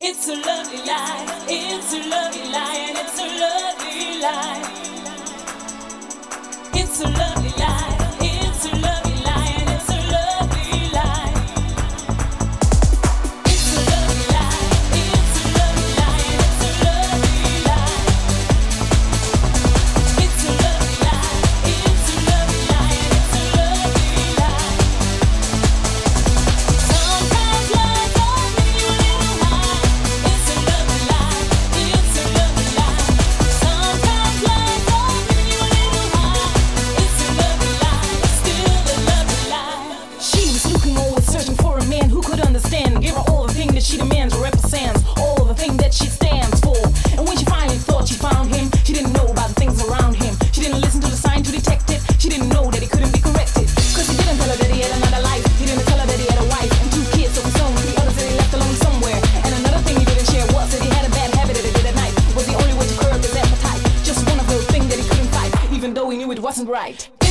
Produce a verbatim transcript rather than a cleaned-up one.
It's a lovely life, it's a lovely life, and it's a lovely life. It's a lovely life, it's a lovely life, and it's a lovely life. It's a lovely life, it's a lovely life, and it's a lovely life. It's a lovely life, it's a lovely life, and it's a lovely life. Sometimes life don't mean you little high. It's a lovely life, it's a lovely life. Sometimes life don't mean you little high. It's a lovely life, still a lovely life. She was looking always searching for a man who could understand, give her all the things that she demands or represents, all the things that she stands for. And when she finally thought she found him, she didn't know about the things around him. She didn't listen to the sign to detect it. She didn't know that he couldn't be corrected. Cause he didn't tell her that he had another life. He didn't tell her that he had a wife and two kids of his own, three others that he left alone somewhere. And another thing he didn't share was that he had a bad habit that he did at night. Was the only way to curb his appetite. Just one of those things that he couldn't fight, even though he knew it wasn't right.